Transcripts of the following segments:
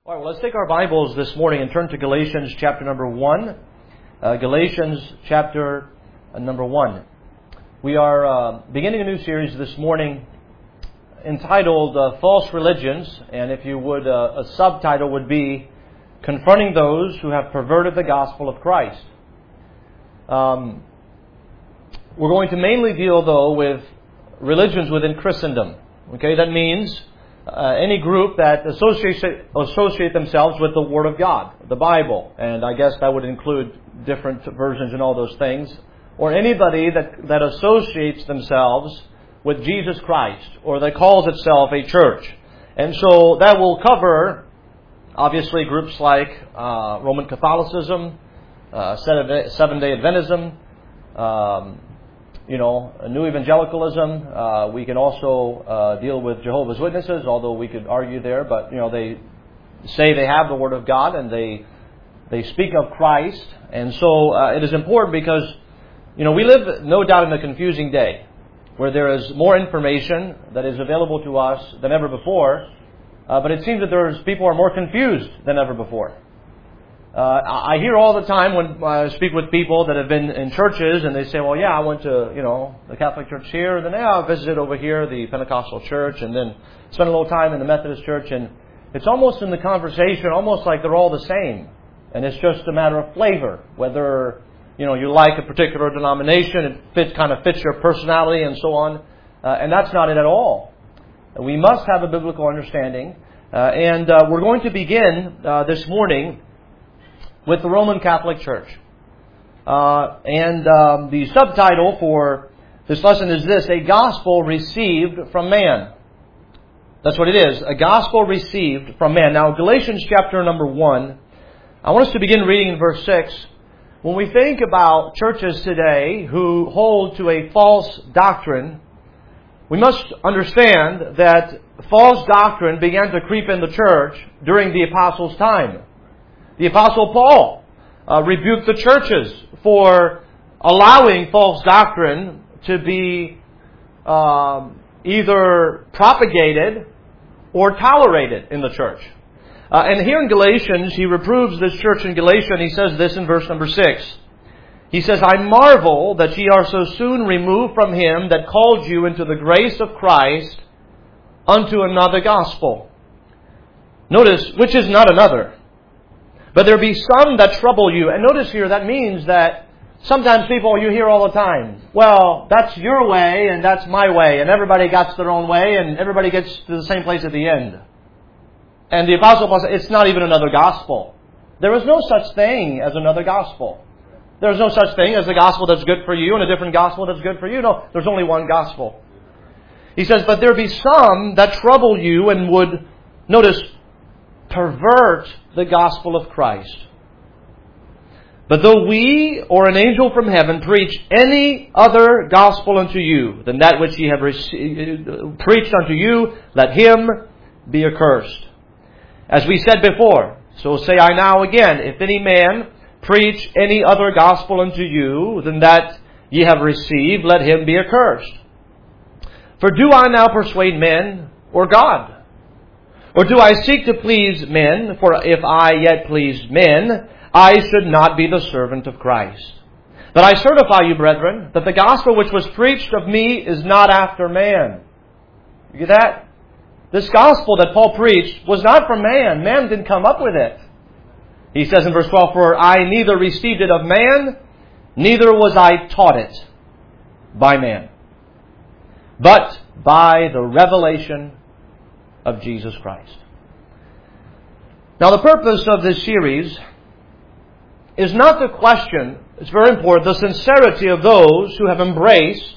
All right, well, let's take our Bibles this morning and turn to Galatians chapter number 1. Galatians chapter number 1. We are beginning a new series this morning entitled False Religions, and if you would, a subtitle would be Confronting Those Who Have Perverted the Gospel of Christ. We're going to mainly deal, though, with religions within Christendom. Okay, that means any group that associate themselves with the Word of God, the Bible, and I guess that would include different versions and all those things, or anybody that associates themselves with Jesus Christ, or that calls itself a church. And so that will cover, obviously, groups like Roman Catholicism, Seventh-day Adventism, New Evangelicalism. We can also deal with Jehovah's Witnesses, although we could argue there. But, they say they have the Word of God and they speak of Christ. And so it is important because, we live, no doubt, in a confusing day where there is more information that is available to us than ever before. But it seems that people are more confused than ever before. I hear all the time when I speak with people that have been in churches and they say, well, yeah, I went to, the Catholic Church here, and then I visited over here, the Pentecostal Church, and then spent a little time in the Methodist Church, and it's almost in the conversation, almost like they're all the same. And it's just a matter of flavor, whether, you like a particular denomination, it kind of fits your personality and so on. And that's not it at all. We must have a biblical understanding. And we're going to begin this morning with the Roman Catholic Church. And the subtitle for this lesson is this: A Gospel Received from Man. That's what it is, a gospel received from man. Now, Galatians chapter number 1, I want us to begin reading in verse 6. When we think about churches today who hold to a false doctrine, we must understand that false doctrine began to creep in the church during the apostles' time. The Apostle Paul rebuked the churches for allowing false doctrine to be either propagated or tolerated in the church. And here in Galatians, he reproves this church in Galatia, and he says this in verse number 6. He says, I marvel that ye are so soon removed from him that called you into the grace of Christ unto another gospel. Notice, which is not another. But there be some that trouble you. And notice here, that means that sometimes people, you hear all the time, well, that's your way and that's my way. And everybody gets their own way and everybody gets to the same place at the end. And the Apostle Paul said, it's not even another gospel. There is no such thing as another gospel. There's no such thing as a gospel that's good for you and a different gospel that's good for you. No, there's only one gospel. He says, but there be some that trouble you and would, notice, pervert the gospel of Christ. But though we or an angel from heaven preach any other gospel unto you than that which ye have preached unto you, let him be accursed. As we said before, so say I now again, if any man preach any other gospel unto you than that ye have received, let him be accursed. For do I now persuade men or God? Or do I seek to please men? For if I yet pleased men, I should not be the servant of Christ. But I certify you, brethren, that the gospel which was preached of me is not after man. You get that? This gospel that Paul preached was not from man. Man didn't come up with it. He says in verse 12, For I neither received it of man, neither was I taught it by man, but by the revelation of Jesus Christ. Now, the purpose of this series is not to question, it's very important, the sincerity of those who have embraced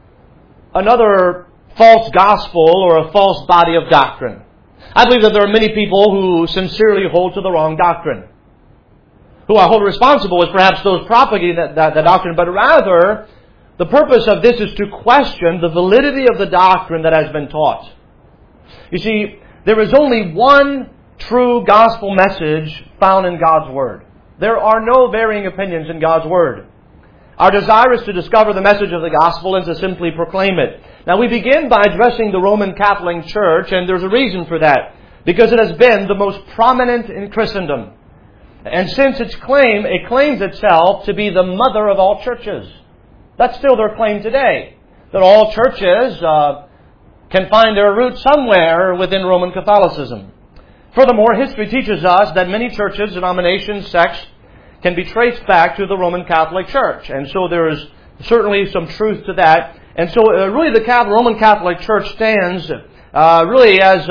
another false gospel or a false body of doctrine. I believe that there are many people who sincerely hold to the wrong doctrine. Who I hold responsible as perhaps those propagating that doctrine, but rather the purpose of this is to question the validity of the doctrine that has been taught. You see, there is only one true gospel message found in God's Word. There are no varying opinions in God's Word. Our desire is to discover the message of the gospel and to simply proclaim it. Now, we begin by addressing the Roman Catholic Church, and there's a reason for that. because it has been the most prominent in Christendom. And since it claims itself to be the mother of all churches. That's still their claim today, that all churches can find their root somewhere within Roman Catholicism. Furthermore, history teaches us that many churches, denominations, sects can be traced back to the Roman Catholic Church. And so there is certainly some truth to that. And so really the Roman Catholic Church stands really as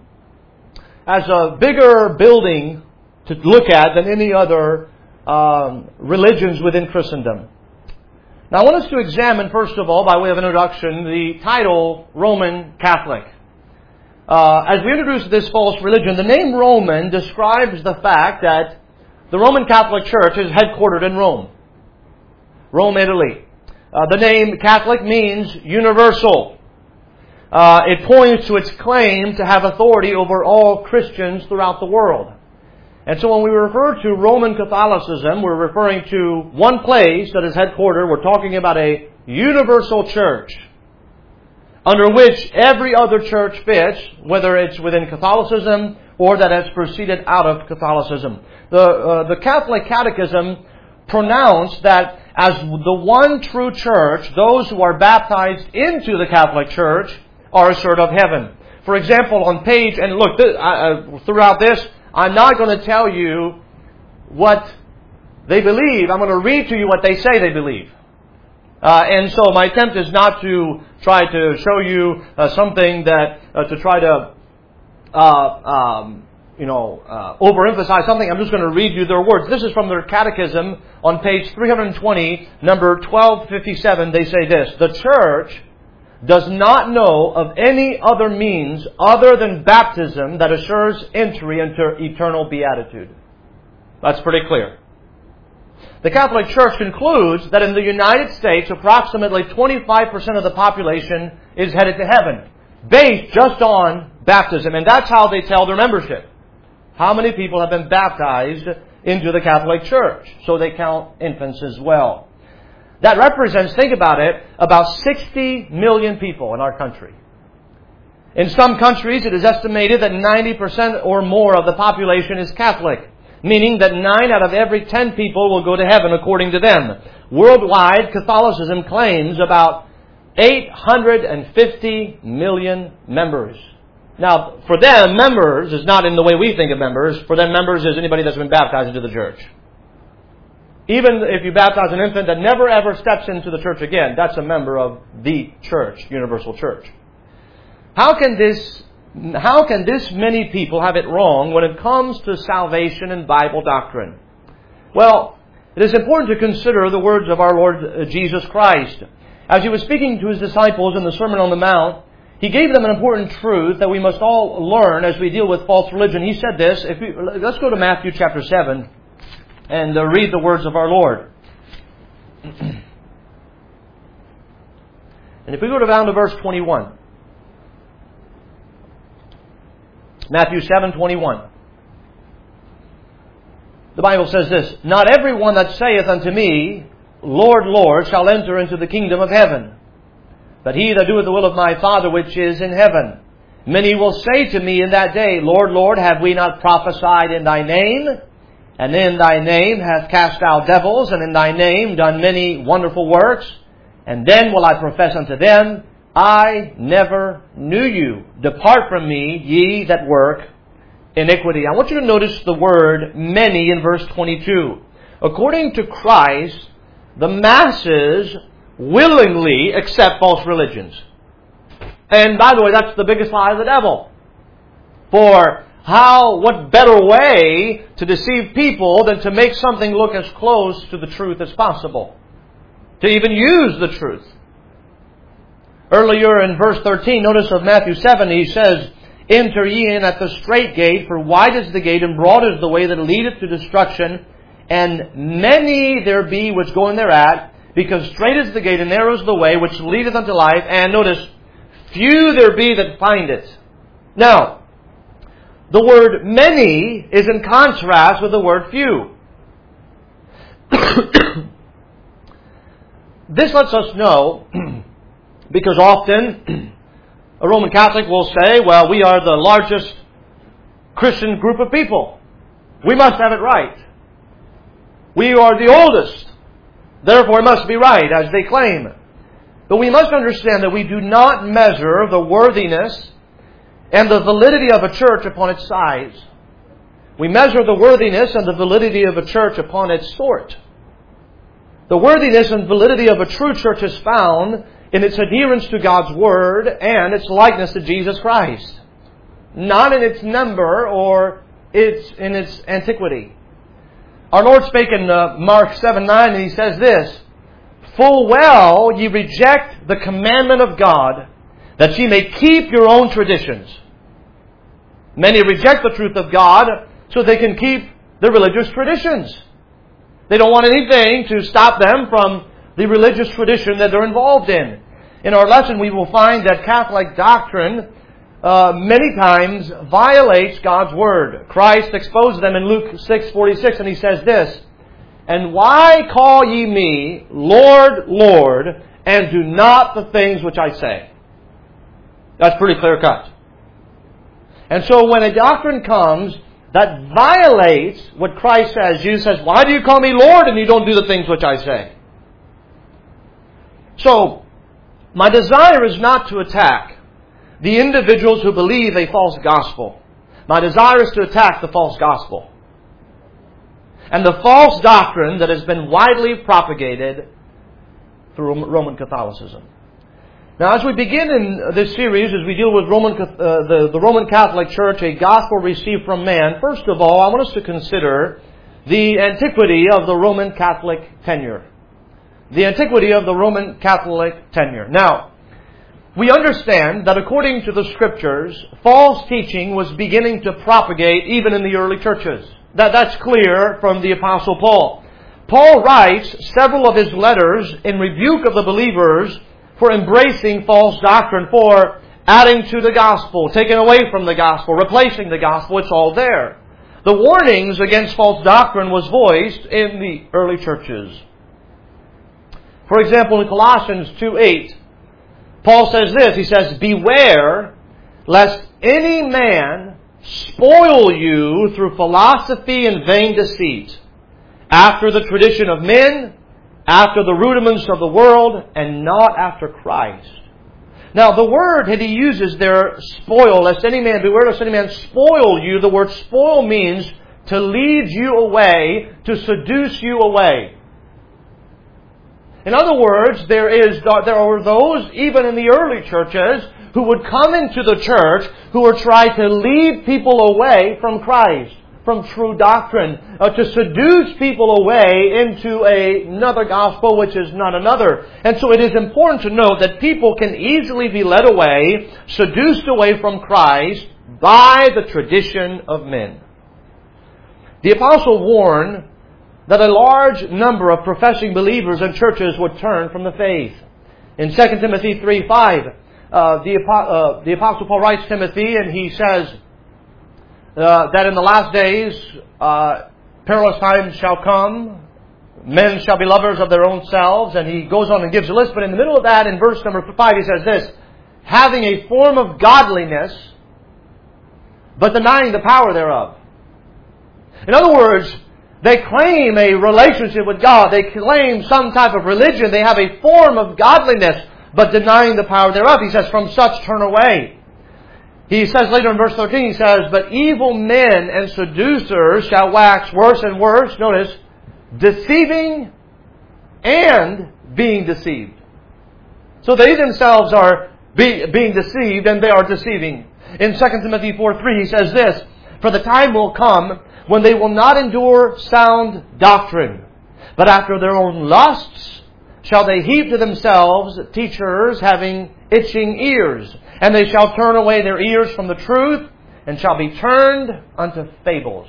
a bigger building to look at than any other religions within Christendom. Now I want us to examine, first of all, by way of introduction, the title Roman Catholic. As we introduce this false religion, the name Roman describes the fact that the Roman Catholic Church is headquartered in Rome. Rome, Italy. The name Catholic means universal. It points to its claim to have authority over all Christians throughout the world. And so when we refer to Roman Catholicism, we're referring to one place that is headquartered. We're talking about a universal church under which every other church fits, whether it's within Catholicism or that has proceeded out of Catholicism. The Catholic Catechism pronounced that as the one true church, those who are baptized into the Catholic Church are assured of heaven. For example, on page, and look, throughout this, I'm not going to tell you what they believe. I'm going to read to you what they say they believe. And so my attempt is not to try to show you something that, to try to, overemphasize something. I'm just going to read you their words. This is from their catechism on page 320, number 1257. They say this: the church does not know of any other means other than baptism that assures entry into eternal beatitude. That's pretty clear. The Catholic Church concludes that in the United States, approximately 25% of the population is headed to heaven, based just on baptism. And that's how they tell their membership. How many people have been baptized into the Catholic Church? So they count infants as well. That represents, think about it, about 60 million people in our country. In some countries, it is estimated that 90% or more of the population is Catholic, meaning that 9 out of every 10 people will go to heaven according to them. Worldwide, Catholicism claims about 850 million members. Now, for them, members is not in the way we think of members. For them, members is anybody that's been baptized into the church. Even if you baptize an infant that never ever steps into the church again, that's a member of the church, universal church. How can this many people have it wrong when it comes to salvation and Bible doctrine? Well, it is important to consider the words of our Lord Jesus Christ. As He was speaking to His disciples in the Sermon on the Mount, He gave them an important truth that we must all learn as we deal with false religion. He said this. Let's go to Matthew chapter 7 and read the words of our Lord. And if we go down to verse 21. Matthew 7:21. The Bible says this: not everyone that saith unto me, Lord, Lord, shall enter into the kingdom of heaven, but he that doeth the will of my Father which is in heaven. Many will say to me in that day, Lord, Lord, have we not prophesied in Thy name? And in Thy name have cast out devils, and in Thy name done many wonderful works? And then will I profess unto them, I never knew you. Depart from me, ye that work iniquity. I want you to notice the word many in verse 22. According to Christ, the masses willingly accept false religions. And by the way, that's the biggest lie of the devil. For what better way to deceive people than to make something look as close to the truth as possible? To even use the truth. Earlier in verse 13, notice of Matthew 7, He says, enter ye in at the strait gate, for wide is the gate, and broad is the way that leadeth to destruction, and many there be which go in thereat, because strait is the gate, and narrow is the way which leadeth unto life, and notice, few there be that find it. Now, the word many is in contrast with the word few. This lets us know, because often a Roman Catholic will say, well, we are the largest Christian group of people. We must have it right. We are the oldest. Therefore, it must be right, as they claim. But we must understand that we do not measure the worthiness and the validity of a church upon its size. We measure the worthiness and the validity of a church upon its sort. The worthiness and validity of a true church is found in its adherence to God's Word and its likeness to Jesus Christ. Not in its number or in its antiquity. Our Lord spake in Mark 7:9, and He says this, "Full well ye reject the commandment of God, that ye may keep your own traditions." Many reject the truth of God so they can keep their religious traditions. They don't want anything to stop them from the religious tradition that they're involved in. In our lesson, we will find that Catholic doctrine many times violates God's Word. Christ exposed them in Luke 6:46, and He says this, "And why call ye me Lord, Lord, and do not the things which I say?" That's pretty clear cut. And so when a doctrine comes that violates what Christ says, Jesus says, "Why do you call me Lord and you don't do the things which I say?" So, my desire is not to attack the individuals who believe a false gospel. My desire is to attack the false gospel and the false doctrine that has been widely propagated through Roman Catholicism. Now, as we begin in this series, as we deal with the Roman Catholic Church, a gospel received from man, first of all, I want us to consider the antiquity of the Roman Catholic tenure. The antiquity of the Roman Catholic tenure. Now, we understand that according to the Scriptures, false teaching was beginning to propagate even in the early churches. That's clear from the Apostle Paul. Paul writes several of his letters in rebuke of the believers for embracing false doctrine, for adding to the gospel, taking away from the gospel, replacing the gospel. It's all there. The warnings against false doctrine was voiced in the early churches. For example, in Colossians 2:8, Paul says this, he says, "Beware lest any man spoil you through philosophy and vain deceit, after the tradition of men, after the rudiments of the world, and not after Christ." Now, the word that he uses there, spoil, lest any man, beware lest any man spoil you, the word spoil means to lead you away, to seduce you away. In other words, there are those, even in the early churches, who would come into the church who would try to lead people away from Christ, from true doctrine, to seduce people away into another gospel which is not another. And so it is important to note that people can easily be led away, seduced away from Christ by the tradition of men. The apostle warned that a large number of professing believers in churches would turn from the faith. In 2 Timothy 3:5, the Apostle Paul writes Timothy, and he says that in the last days perilous times shall come, men shall be lovers of their own selves, and he goes on and gives a list, but in the middle of that, in verse number 5, he says this, "having a form of godliness, but denying the power thereof." In other words, they claim a relationship with God. They claim some type of religion. They have a form of godliness, but denying the power thereof. He says, "From such turn away." He says later in verse 13, he says, "But evil men and seducers shall wax worse and worse." Notice, deceiving and being deceived. So they themselves are being deceived, and they are deceiving. In 2 Timothy 4:3, he says this, "For the time will come when they will not endure sound doctrine, but after their own lusts shall they heap to themselves teachers having itching ears. And they shall turn away their ears from the truth, and shall be turned unto fables."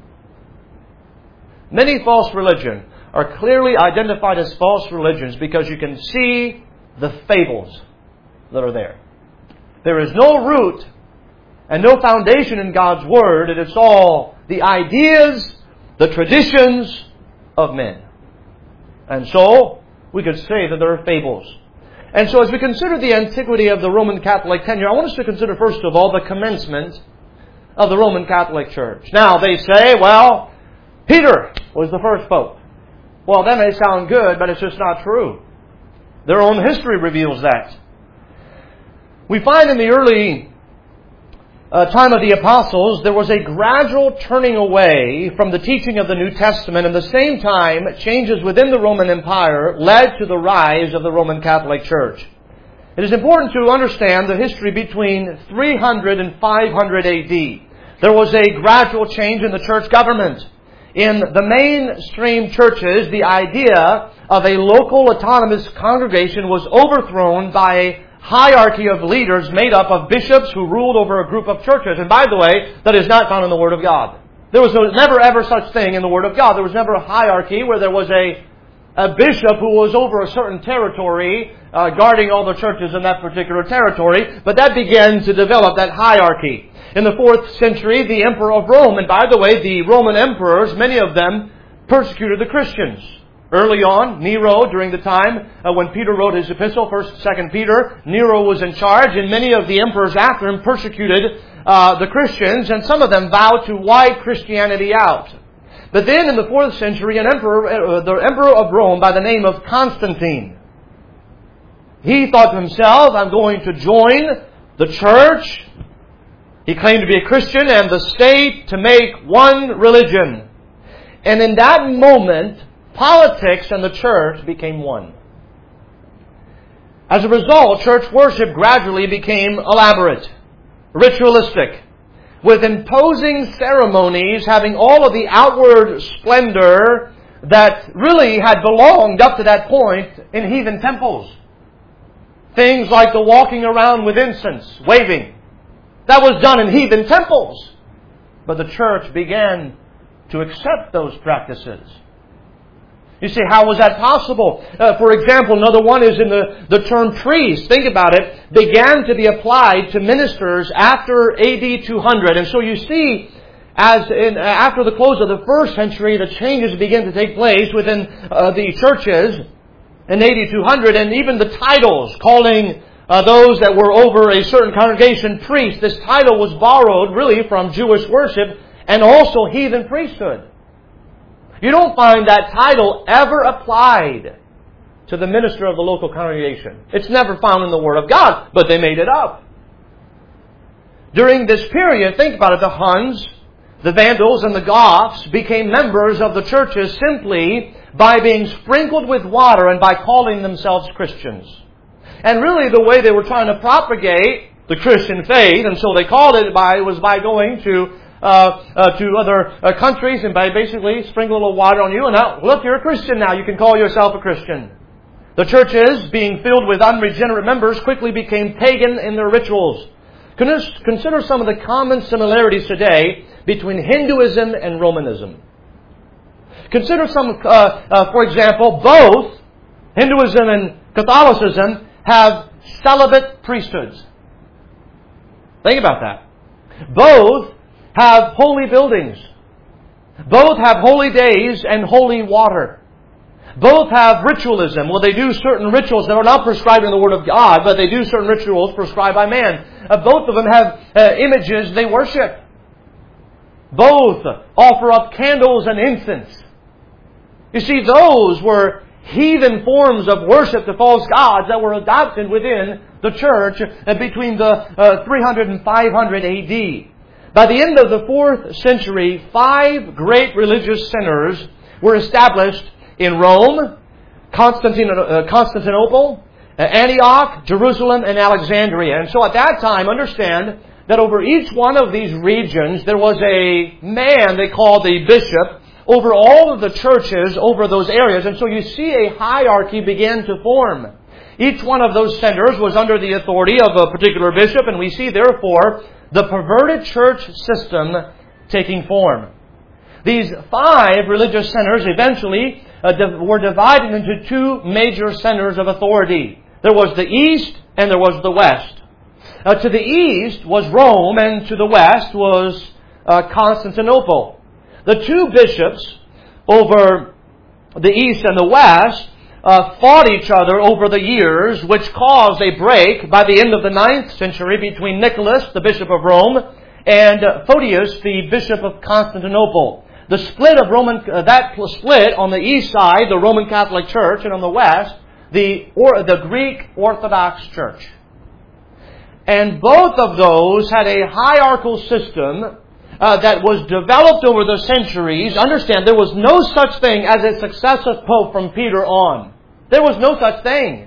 Many false religions are clearly identified as false religions because you can see the fables that are there. There is no root and no foundation in God's Word, and it's all the ideas, the traditions of men. And so, we could say that there are fables. And so as we consider the antiquity of the Roman Catholic tenure, I want us to consider first of all the commencement of the Roman Catholic Church. Now, they say, well, Peter was the first pope. Well, that may sound good, but it's just not true. Their own history reveals that. We find in the early time of the apostles, there was a gradual turning away from the teaching of the New Testament. At the same time, changes within the Roman Empire led to the rise of the Roman Catholic Church. It is important to understand the history between 300 and 500 AD. There was a gradual change in the church government. In the mainstream churches, the idea of a local autonomous congregation was overthrown by a hierarchy of leaders made up of bishops who ruled over a group of churches. And by the way, that is not found in the Word of God. There was never ever such thing in the Word of God. There was never a hierarchy where there was a bishop who was over a certain territory, guarding all the churches in that particular territory. But that began to develop that hierarchy. In the 4th century, the Emperor of Rome, and by the way, the Roman emperors, many of them persecuted the Christians. Early on, Nero, during the time when Peter wrote his epistle, 1st, 2nd Peter, Nero was in charge, and many of the emperors after him persecuted the Christians, and some of them vowed to wipe Christianity out. But then in the 4th century, the Emperor of Rome by the name of Constantine, he thought to himself, I'm going to join the church. He claimed to be a Christian and the state to make one religion. And in that moment, politics and the church became one. As a result, church worship gradually became elaborate, ritualistic, with imposing ceremonies having all of the outward splendor that really had belonged up to that point in heathen temples. Things like the walking around with incense, waving. That was done in heathen temples. But the church began to accept those practices. You say, how was that possible? For example, another one is in the term priest. Think about it. Began to be applied to ministers after AD 200. And so you see, after the close of the 1st century, the changes begin to take place within the churches in AD 200. And even the titles, calling those that were over a certain congregation priests. This title was borrowed really from Jewish worship and also heathen priesthood. You don't find that title ever applied to the minister of the local congregation. It's never found in the Word of God, but they made it up. During this period, think about it, the Huns, the Vandals, and the Goths became members of the churches simply by being sprinkled with water and by calling themselves Christians. And really the way they were trying to propagate the Christian faith, and so they called it was by going to other countries and by basically sprinkle a little water on you. And now, look, you're a Christian now. You can call yourself a Christian. The churches, being filled with unregenerate members, quickly became pagan in their rituals. Consider some of the common similarities today between Hinduism and Romanism. Consider some, for example, both Hinduism and Catholicism have celibate priesthoods. Think about that. Both have holy buildings. Both have holy days and holy water. Both have ritualism. Well, they do certain rituals that are not prescribed in the Word of God, but they do certain rituals prescribed by man. Both of them have images they worship. Both offer up candles and incense. You see, those were heathen forms of worship to false gods that were adopted within the church between the 300 and 500 AD. By the end of the 4th century, 5 great religious centers were established in Rome, Constantinople, Antioch, Jerusalem, and Alexandria. And so at that time, understand that over each one of these regions, there was a man they called the bishop over all of the churches over those areas. And so you see a hierarchy begin to form. Each one of those centers was under the authority of a particular bishop, and we see, therefore, the perverted church system taking form. These 5 religious centers eventually were divided into 2 major centers of authority. There was the East and there was the West. To the east was Rome, and to the west was Constantinople. The 2 bishops over the east and the west fought each other over the years, which caused a break by the end of the 9th century between Nicholas, the bishop of Rome, and Photius, the bishop of Constantinople. The split of that split on the east side, the Roman Catholic Church, and on the west, the Greek Orthodox Church. And both of those had a hierarchical system that was developed over the centuries. Understand, there was no such thing as a successive pope from Peter on. There was no such thing.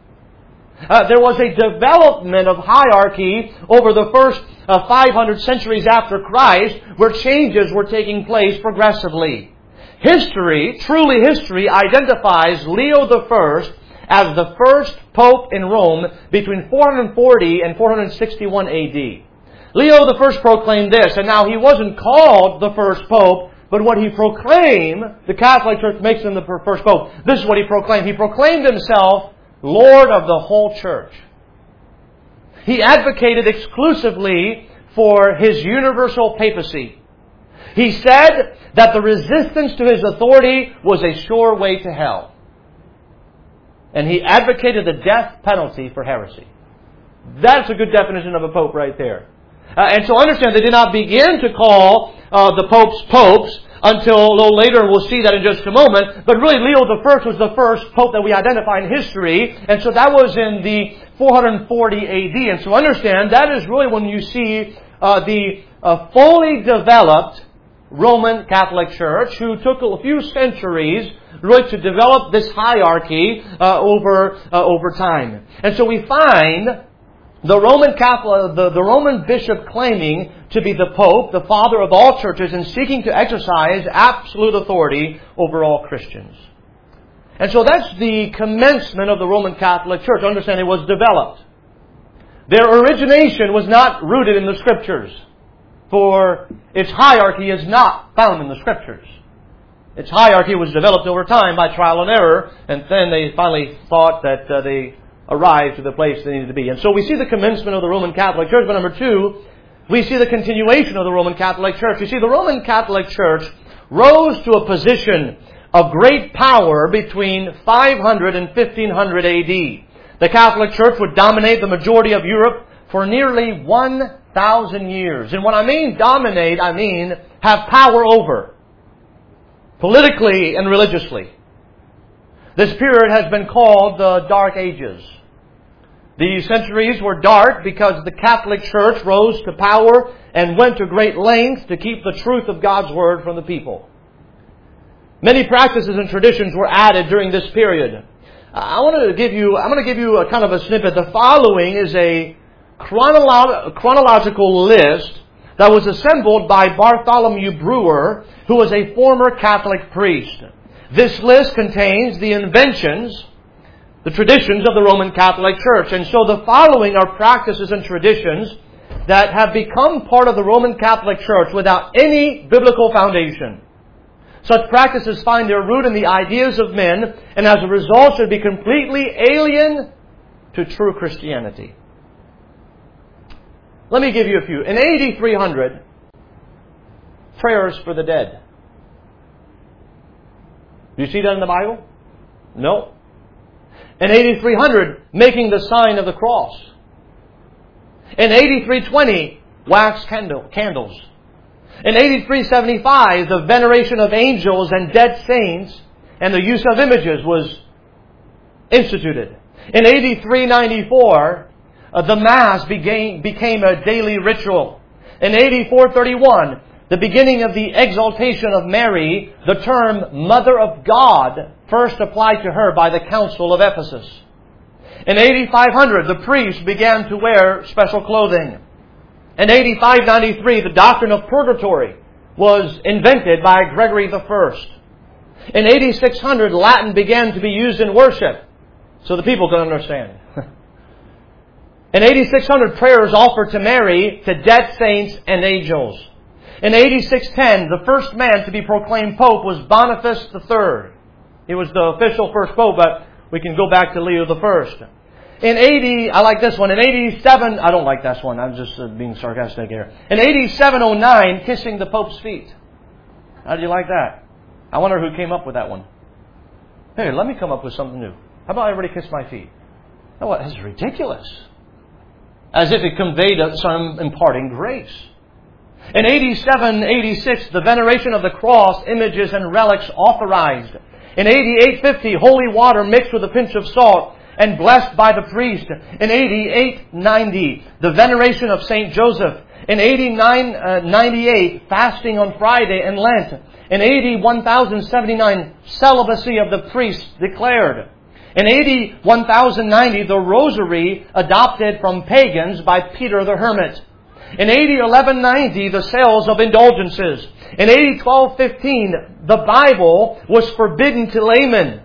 There was a development of hierarchy over the first 500 centuries after Christ, where changes were taking place progressively. History, truly history, identifies Leo I as the first pope in Rome between 440 and 461 A.D. Leo I proclaimed this, and now he wasn't called the first pope, but what he proclaimed, the Catholic Church makes him the first pope. This is what he proclaimed. He proclaimed himself Lord of the whole Church. He advocated exclusively for his universal papacy. He said that the resistance to his authority was a sure way to hell. And he advocated the death penalty for heresy. That's a good definition of a pope right there. And so understand, they did not begin to call the popes until a little later, and we'll see that in just a moment. But really, Leo I was the first pope that we identify in history. And so that was in the 440 A.D. And so understand, that is really when you see the fully developed Roman Catholic Church, who took a few centuries really to develop this hierarchy over time. And so we find the Roman Catholic, the Roman bishop claiming to be the Pope, the father of all churches, and seeking to exercise absolute authority over all Christians. And so that's the commencement of the Roman Catholic Church. Understand, it was developed. Their origination was not rooted in the Scriptures, for its hierarchy is not found in the Scriptures. Its hierarchy was developed over time by trial and error, and then they finally thought that they arrived to the place they needed to be. And so we see the commencement of the Roman Catholic Church, but number two, we see the continuation of the Roman Catholic Church. You see, the Roman Catholic Church rose to a position of great power between 500 and 1500 A.D. The Catholic Church would dominate the majority of Europe for nearly 1,000 years. And when I mean dominate, I mean have power over, politically and religiously. This period has been called the Dark Ages. These centuries were dark because the Catholic Church rose to power and went to great lengths to keep the truth of God's Word from the people. Many practices and traditions were added during this period. I'm going to give you a kind of a snippet. The following is a chronological list that was assembled by Bartholomew Brewer, who was a former Catholic priest. This list contains the inventions, the traditions of the Roman Catholic Church. And so the following are practices and traditions that have become part of the Roman Catholic Church without any biblical foundation. Such practices find their root in the ideas of men, and as a result should be completely alien to true Christianity. Let me give you a few. In AD 300, prayers for the dead. Do you see that in the Bible? No. In AD 300, making the sign of the cross. In AD 320, wax candles. In AD 375, the veneration of angels and dead saints and the use of images was instituted. In AD 394, the Mass became a daily ritual. In AD 431, the beginning of the exaltation of Mary, the term Mother of God first applied to her by the Council of Ephesus. In AD 500, the priests began to wear special clothing. In AD 593, the doctrine of purgatory was invented by Gregory I. In AD 600, Latin began to be used in worship so the people could understand. In AD 600, prayers offered to Mary, to dead saints and angels. In AD 610, the first man to be proclaimed Pope was Boniface III. He was the official first Pope, but we can go back to Leo I. In AD, I like this one. In AD 7, I don't like this one. I'm just being sarcastic here. In AD 709, kissing the Pope's feet. How do you like that? I wonder who came up with that one. Hey, let me come up with something new. How about everybody kiss my feet? Oh, what? That's ridiculous. As if it conveyed some imparting grace. In AD 786, the veneration of the cross, images, and relics authorized. In AD 850, holy water mixed with a pinch of salt and blessed by the priest. In AD 890, the veneration of St. Joseph. In AD 998, fasting on Friday and Lent. In AD 1079, celibacy of the priests declared. In AD 1090, the rosary adopted from pagans by Peter the Hermit. In AD 1190, the sales of indulgences. In AD 1215, the Bible was forbidden to laymen.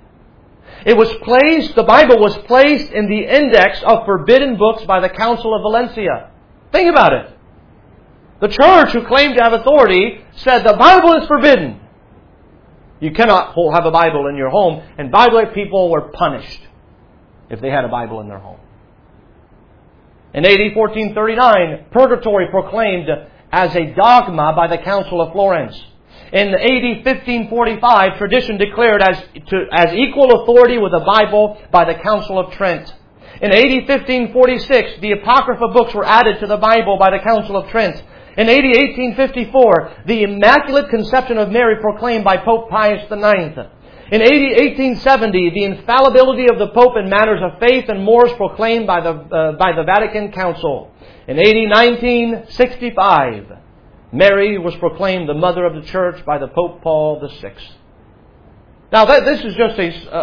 The Bible was placed in the index of forbidden books by the Council of Valencia. Think about it. The church, who claimed to have authority, said the Bible is forbidden. You cannot have a Bible in your home. And Bible people were punished if they had a Bible in their home. In AD 1439, purgatory proclaimed as a dogma by the Council of Florence. In AD 1545, tradition declared as equal authority with the Bible by the Council of Trent. In AD 1546, the Apocrypha books were added to the Bible by the Council of Trent. In AD 1854, the Immaculate Conception of Mary proclaimed by Pope Pius IX. In AD 1870, the infallibility of the Pope in matters of faith and morals proclaimed by the Vatican Council. In AD 1965, Mary was proclaimed the Mother of the Church by the Pope Paul VI. Now, this is just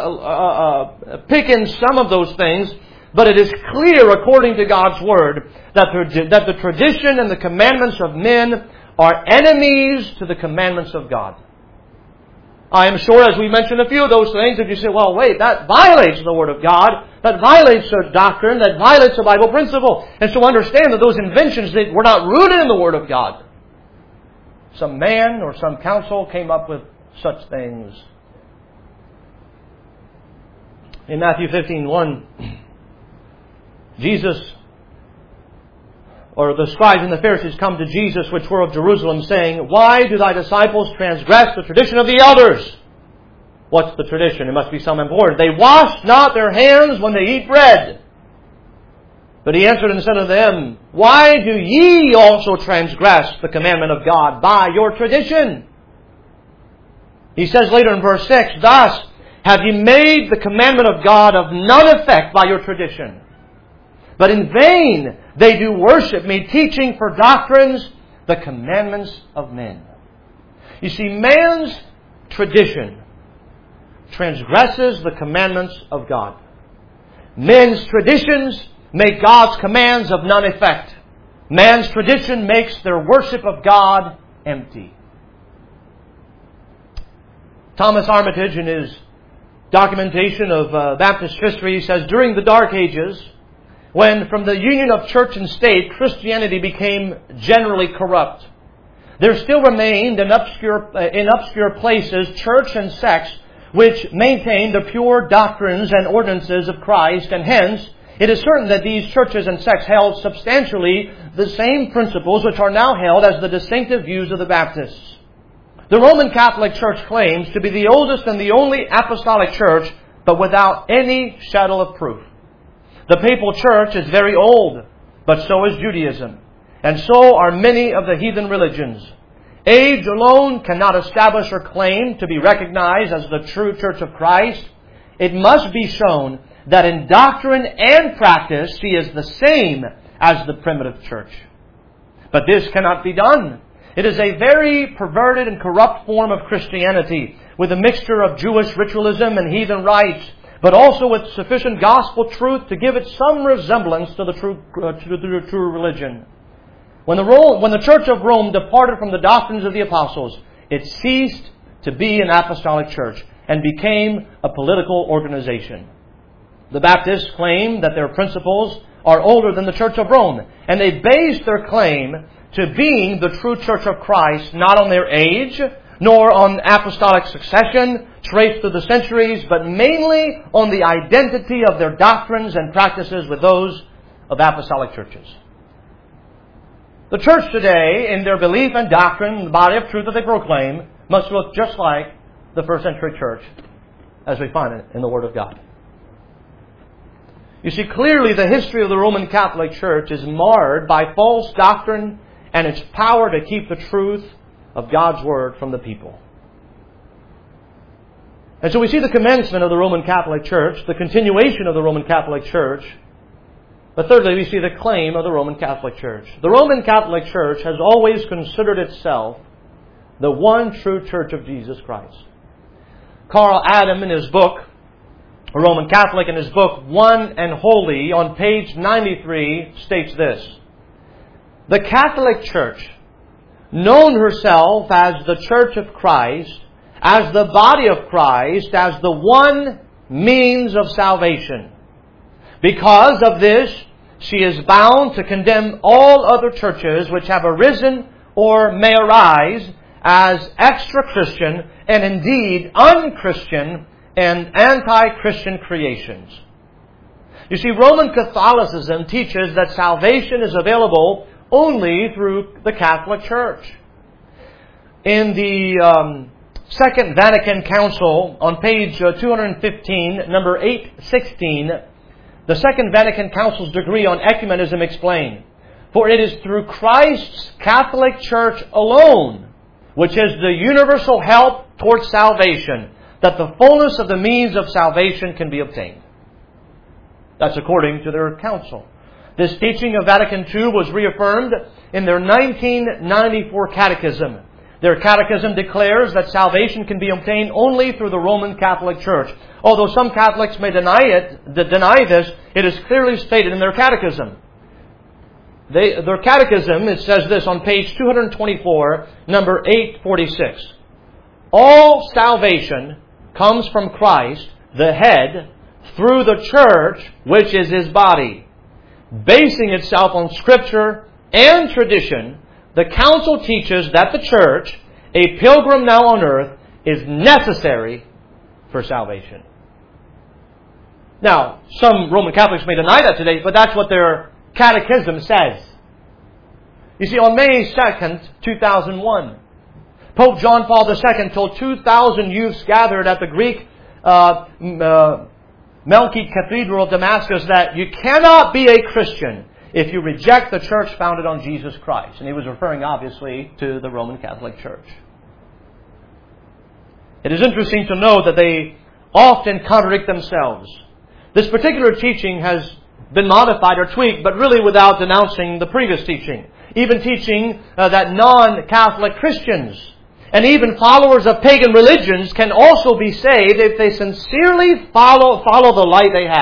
picking some of those things, but it is clear, according to God's Word, that the tradition and the commandments of men are enemies to the commandments of God. I am sure, as we mentioned a few of those things, that you say, well, wait, that violates the Word of God. That violates a doctrine. That violates a Bible principle. And so understand that those inventions that were not rooted in the Word of God. Some man or some council came up with such things. In Matthew 15:1, Jesus, or the scribes and the Pharisees, come to Jesus, which were of Jerusalem, saying, "Why do thy disciples transgress the tradition of the elders?" What's the tradition? It must be something important. "They wash not their hands when they eat bread." But he answered and said unto them, "Why do ye also transgress the commandment of God by your tradition?" He says later in verse 6, "Thus have ye made the commandment of God of none effect by your tradition. But in vain they do worship me, teaching for doctrines the commandments of men." You see, man's tradition transgresses the commandments of God. Men's traditions make God's commands of none effect. Man's tradition makes their worship of God empty. Thomas Armitage, in his documentation of Baptist history, says, during the Dark Ages, when from the union of church and state, Christianity became generally corrupt, there still remained in obscure places church and sects which maintained the pure doctrines and ordinances of Christ, and hence it is certain that these churches and sects held substantially the same principles which are now held as the distinctive views of the Baptists. The Roman Catholic Church claims to be the oldest and the only apostolic church, but without any shadow of proof. The Papal Church is very old, but so is Judaism, and so are many of the heathen religions. Age alone cannot establish or claim to be recognized as the true Church of Christ. It must be shown that in doctrine and practice she is the same as the primitive church. But this cannot be done. It is a very perverted and corrupt form of Christianity, with a mixture of Jewish ritualism and heathen rites, but also with sufficient gospel truth to give it some resemblance to the true religion. When the Church of Rome departed from the doctrines of the apostles, it ceased to be an apostolic church and became a political organization. The Baptists claim that their principles are older than the Church of Rome, and they base their claim to being the true Church of Christ not on their age, nor on apostolic succession traced through the centuries, but mainly on the identity of their doctrines and practices with those of apostolic churches. The church today, in their belief and doctrine, the body of truth that they proclaim, must look just like the first century church as we find it in the Word of God. You see, clearly the history of the Roman Catholic Church is marred by false doctrine and its power to keep the truth of God's Word from the people. And so we see the commencement of the Roman Catholic Church, the continuation of the Roman Catholic Church. But thirdly, we see the claim of the Roman Catholic Church. The Roman Catholic Church has always considered itself the one true Church of Jesus Christ. Carl Adam, in his book, a Roman Catholic, in his book, One and Holy, on page 93, states this: "The Catholic Church, known herself as the Church of Christ, as the body of Christ, as the one means of salvation. Because of this, she is bound to condemn all other churches which have arisen or may arise as extra-Christian and indeed un-Christian and anti-Christian creations." You see, Roman Catholicism teaches that salvation is available only through the Catholic Church. In the Second Vatican Council, on page 215, number 816, the Second Vatican Council's degree on ecumenism explained, "For it is through Christ's Catholic Church alone, which is the universal help towards salvation, that the fullness of the means of salvation can be obtained." That's according to their council. This teaching of Vatican II was reaffirmed in their 1994 catechism. Their catechism declares that salvation can be obtained only through the Roman Catholic Church. Although some Catholics may deny this, it is clearly stated in their catechism. Their catechism, it says this on page 224, number 846. "All salvation comes from Christ, the head, through the church, which is His body. Basing itself on Scripture and tradition, the Council teaches that the church, a pilgrim now on earth, is necessary for salvation." Now, some Roman Catholics may deny that today, but that's what their catechism says. You see, on May 2nd, 2001, Pope John Paul II told 2,000 youths gathered at the Greek Melkite Cathedral of Damascus that you cannot be a Christian if you reject the church founded on Jesus Christ. And he was referring, obviously, to the Roman Catholic Church. It is interesting to note that they often contradict themselves. This particular teaching has been modified or tweaked, but really without denouncing the previous teaching. Even teaching that non-Catholic Christians and even followers of pagan religions can also be saved if they sincerely follow the light they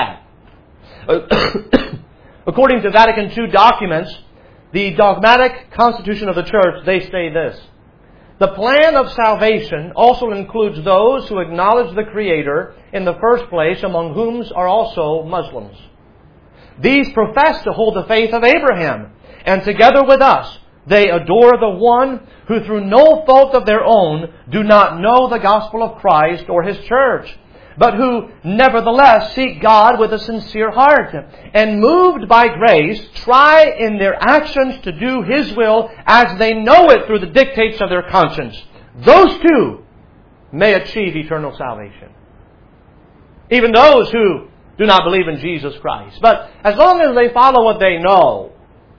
have. According to Vatican II documents, the dogmatic constitution of the Church, they say this: "The plan of salvation also includes those who acknowledge the Creator in the first place, among whom are also Muslims. These profess to hold the faith of Abraham, and together with us, they adore the one who through no fault of their own do not know the gospel of Christ or His church, but who nevertheless seek God with a sincere heart, and moved by grace, try in their actions to do His will as they know it through the dictates of their conscience. Those too may achieve eternal salvation." Even those who do not believe in Jesus Christ. But as long as they follow what they know.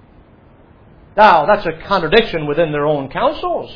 Now, that's a contradiction within their own councils.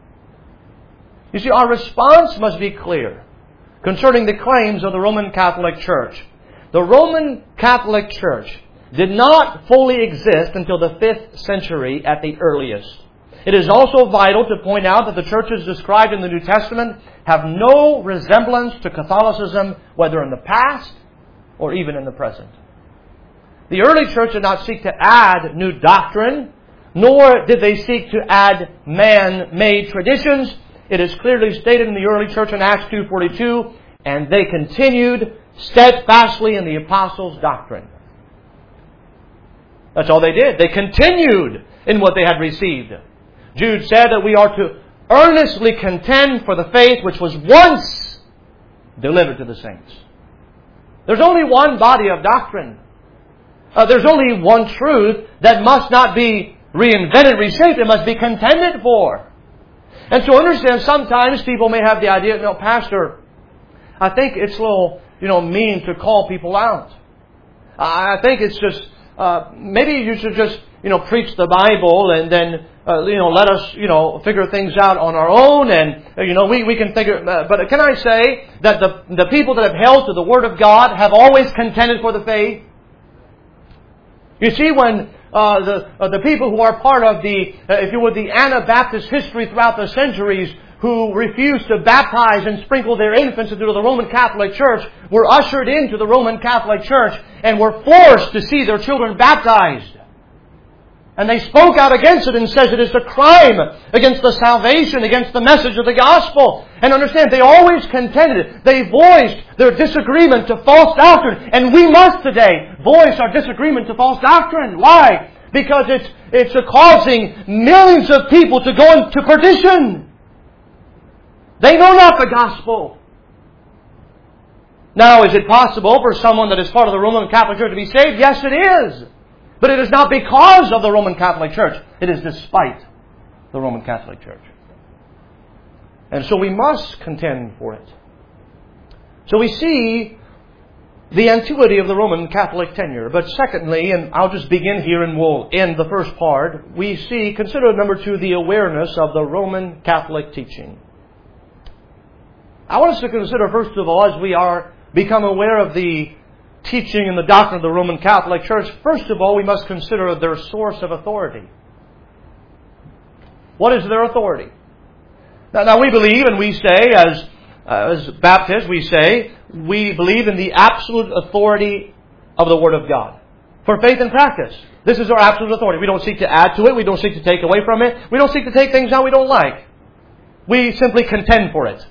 You see, our response must be clear concerning the claims of the Roman Catholic Church. The Roman Catholic Church did not fully exist until the 5th century at the earliest. It is also vital to point out that the churches described in the New Testament have no resemblance to Catholicism, whether in the past or even in the present. The early church did not seek to add new doctrine, nor did they seek to add man-made traditions. It is clearly stated in the early church in Acts 2:42, "And they continued steadfastly in the apostles' doctrine." That's all they did. They continued in what they had received. Jude said that we are to earnestly contend for the faith which was once delivered to the saints. There's only one body of doctrine. There's only one truth that must not be reinvented, reshaped. It must be contended for. And to understand, sometimes people may have the idea, "No, Pastor, I think it's a little, mean to call people out. I think it's just, maybe you should just, preach the Bible and then, let us, figure things out on our own and, we can figure, but can I say that the people that have held to the Word of God have always contended for the faith? You see, when the people who are part of the Anabaptist history throughout the centuries who refused to baptize and sprinkle their infants into the Roman Catholic Church were ushered into the Roman Catholic Church and were forced to see their children baptized. And they spoke out against it and says it is a crime against the salvation, against the message of the gospel. And understand, they always contended. They voiced their disagreement to false doctrine. And we must today voice our disagreement to false doctrine. Why? Because it's causing millions of people to go into perdition. They know not the gospel. Now, is it possible for someone that is part of the Roman Catholic Church to be saved? Yes, it is. But it is not because of the Roman Catholic Church. It is despite the Roman Catholic Church. And so we must contend for it. So we see the antiquity of the Roman Catholic tenure. But secondly, and I'll just begin here and we'll end the first part, we see, consider number 2, the awareness of the Roman Catholic teaching. I want us to consider, first of all, as we become aware of the teaching and the doctrine of the Roman Catholic Church, first of all, we must consider their source of authority. What is their authority? Now we believe, and we say, as Baptists, we believe in the absolute authority of the Word of God. For faith and practice. This is our absolute authority. We don't seek to add to it. We don't seek to take away from it. We don't seek to take things out we don't like. We simply contend for it.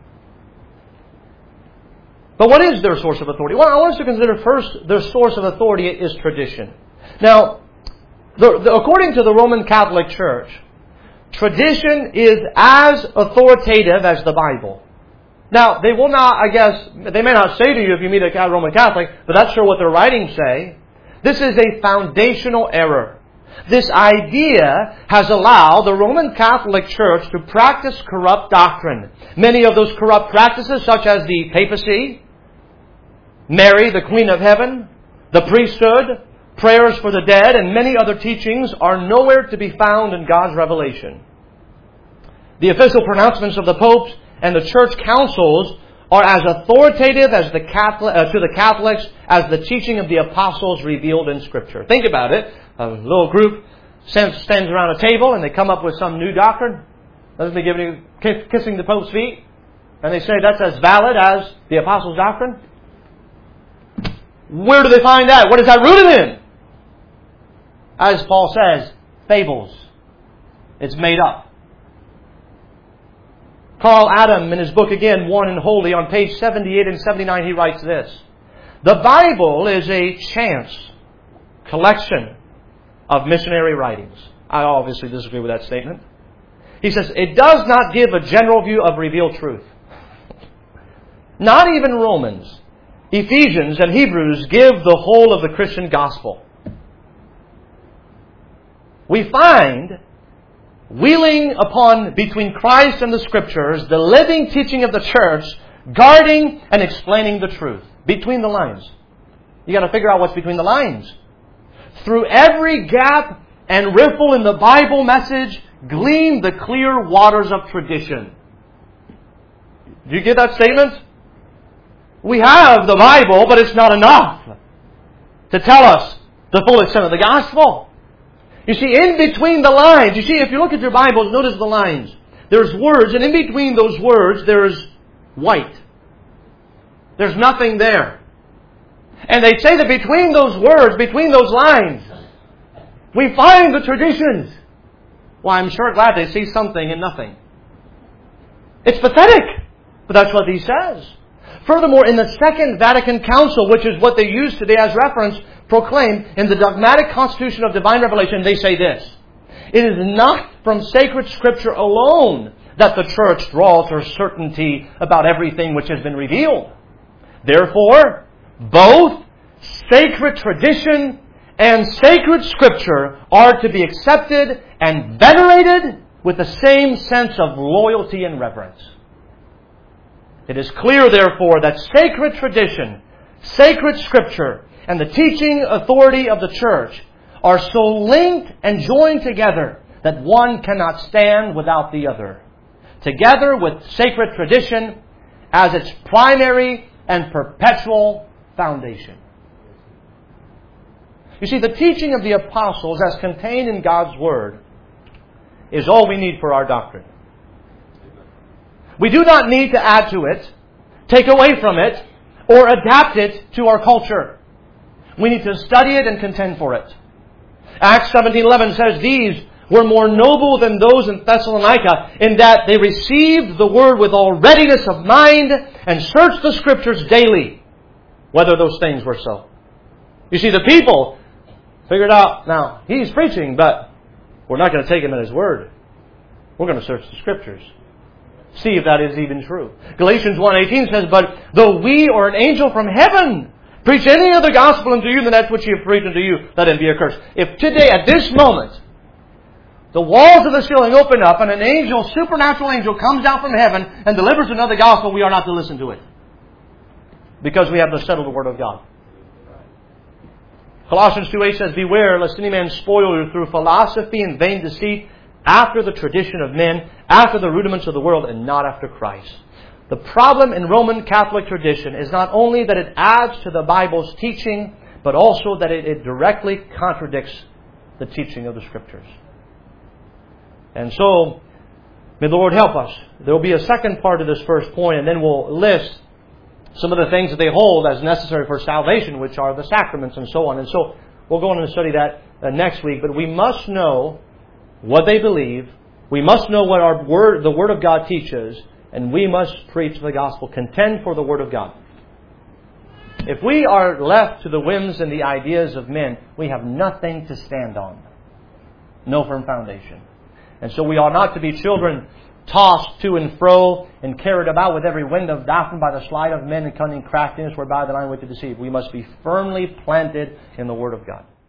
But what is their source of authority? Well, I want us to consider first their source of authority is tradition. Now, according to the Roman Catholic Church, tradition is as authoritative as the Bible. Now, they will not, they may not say to you if you meet a Roman Catholic, but that's sure what their writings say. This is a foundational error. This idea has allowed the Roman Catholic Church to practice corrupt doctrine. Many of those corrupt practices, such as the papacy, Mary, the Queen of Heaven, the priesthood, prayers for the dead, and many other teachings are nowhere to be found in God's revelation. The official pronouncements of the popes and the church councils are as authoritative as to the Catholics as the teaching of the apostles revealed in Scripture. Think about it. A little group stands around a table and they come up with some new doctrine. Doesn't they give any kissing the Pope's feet? And they say that's as valid as the apostles' doctrine? Where do they find that? What is that rooted in? As Paul says, fables. It's made up. Carl Adam, in his book again, One and Holy, on page 78 and 79, he writes this. The Bible is a chance collection of missionary writings. I obviously disagree with that statement. He says, it does not give a general view of revealed truth. Not even Romans, Ephesians, and Hebrews give the whole of the Christian gospel. We find, wheeling upon between Christ and the Scriptures, the living teaching of the church, guarding and explaining the truth. Between the lines. You got to figure out what's between the lines. Through every gap and riffle in the Bible message, gleam the clear waters of tradition. Do you get that statement? We have the Bible, but it's not enough to tell us the full extent of the gospel. You see, in between the lines, if you look at your Bibles, notice the lines. There's words, and in between those words, there's white. There's nothing there. And they say that between those words, between those lines, we find the traditions. Well, I'm sure glad they see something and nothing. It's pathetic, but that's what he says. Furthermore, in the Second Vatican Council, which is what they use today as reference, proclaim in the dogmatic constitution of divine revelation, they say this. It is not from sacred Scripture alone that the Church draws her certainty about everything which has been revealed. Therefore, both sacred tradition and sacred Scripture are to be accepted and venerated with the same sense of loyalty and reverence. It is clear, therefore, that sacred tradition, sacred Scripture, and the teaching authority of the Church are so linked and joined together that one cannot stand without the other, together with sacred tradition as its primary and perpetual foundation. You see, the teaching of the apostles as contained in God's Word is all we need for our doctrine. We do not need to add to it, take away from it, or adapt it to our culture. We need to study it and contend for it. Acts 17:11 says, "These were more noble than those in Thessalonica, in that they received the Word with all readiness of mind and searched the Scriptures daily, whether those things were so." You see, the people figured out, now, he's preaching, but we're not going to take him at his word. We're going to search the Scriptures. See if that is even true. Galatians 1:18 says, "But though we or an angel from heaven preach any other gospel unto you than that which he hath preached unto you, let him be accursed." If today, at this moment, the walls of the ceiling open up and an angel, supernatural angel, comes down from heaven and delivers another gospel, we are not to listen to it. Because we have the settled Word of God. Colossians 2:8 says, "Beware lest any man spoil you through philosophy and vain deceit, after the tradition of men, after the rudiments of the world, and not after Christ." The problem in Roman Catholic tradition is not only that it adds to the Bible's teaching, but also that it directly contradicts the teaching of the Scriptures. And so, may the Lord help us. There will be a second part of this first point, and then we'll list some of the things that they hold as necessary for salvation, which are the sacraments and so on. And so, we'll go on and study that next week. But we must know what they believe. We must know what the Word of God teaches, and we must preach the gospel. Contend for the Word of God. If we are left to the whims and the ideas of men, we have nothing to stand on. No firm foundation. And so we are not to be children tossed to and fro and carried about with every wind of doctrine by the sleight of men and cunning craftiness whereby the line way to deceive. We must be firmly planted in the Word of God.